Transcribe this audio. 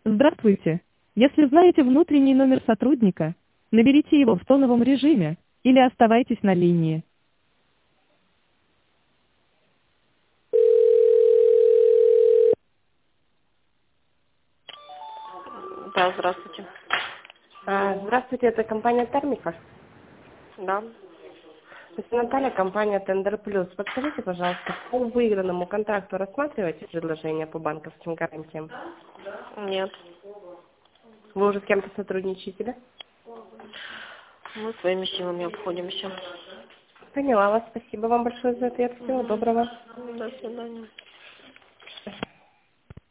Здравствуйте. Если знаете внутренний номер сотрудника, наберите его в тоновом режиме или оставайтесь на линии. Да, здравствуйте. Здравствуйте, это компания Термика. Да. Это Наталья, компания Тендер Плюс. Подскажите, пожалуйста, по выигранному контракту рассматриваете предложения по банковским гарантиям? Нет. Вы уже с кем-то сотрудничаете, да? Мы своими силами обходимся. Поняла вас. Спасибо вам большое за ответ. Всего доброго. До свидания.